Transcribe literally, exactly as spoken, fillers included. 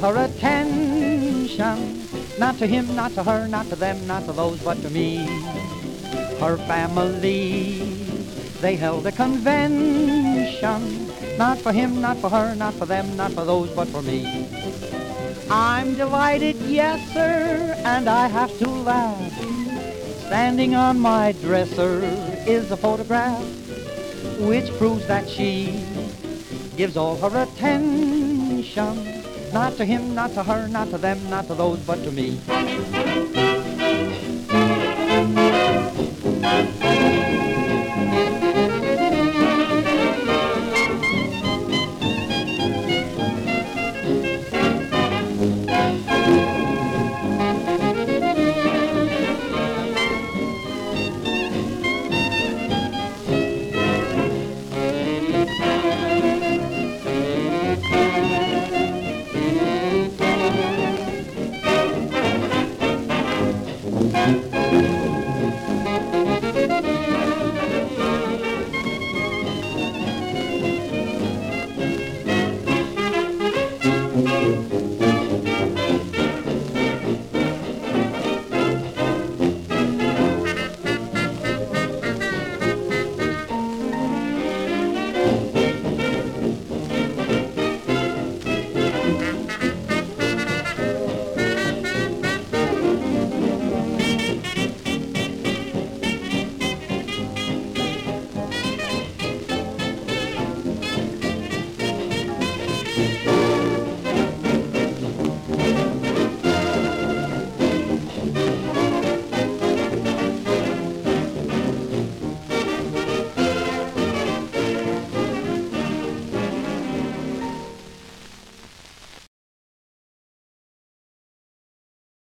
her attention. Not to him, not to her, not to them, not to those, but to me. Her family, they held a convention. Not for him, not for her, not for them, not for those, but for me. I'm delighted, yes, sir, and I have to laugh. Standing on my dresser is a photograph which proves that she gives all her attention. Not to him, not to her, not to them, not to those, but to me.